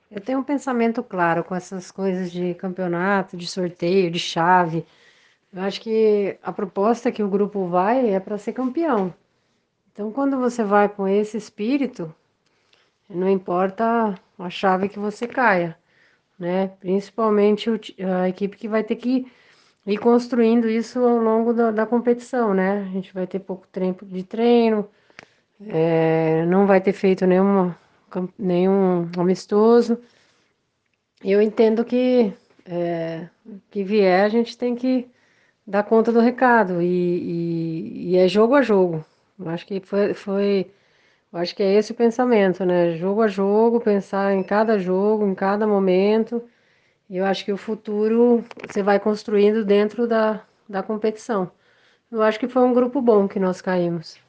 Eu tenho um pensamento claro com essas coisas de campeonato, de sorteio, de chave. Eu acho que a proposta que o grupo vai é para ser campeão. Então, quando você vai com esse espírito, não importa a chave que você caia, né? Principalmente a equipe que vai ter que ir construindo isso ao longo da competição, né? A gente vai ter pouco tempo de treino, não vai ter feito nenhum amistoso. Eu entendo que vier, a gente tem que dar conta do recado e é jogo a jogo. Eu acho que eu acho que é esse o pensamento, né? Jogo a jogo, pensar em cada jogo, em cada momento. E eu acho que o futuro você vai construindo dentro da competição. Eu acho que foi um grupo bom que nós caímos.